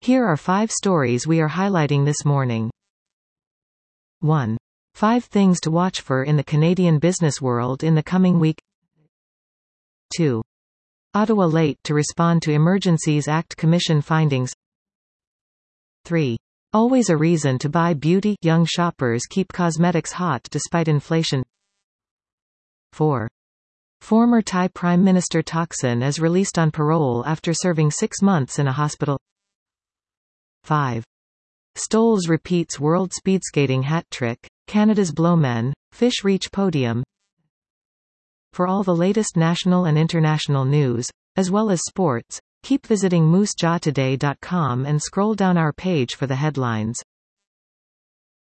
Here are 5 stories we are highlighting this morning. 1. 5 things to watch for in the Canadian business world in the coming week. 2. Ottawa late to respond to Emergencies Act Commission findings. 3. Always a reason to buy beauty. Young shoppers keep cosmetics hot despite inflation. 4. Former Thai Prime Minister Thaksin is released on parole after serving 6 months in a hospital. 5. Stoles repeats world speedskating hat-trick. Canada's Blowmen fish reach podium. For all the latest national and international news, as well as sports, keep visiting moosejawtoday.com and scroll down our page for the headlines.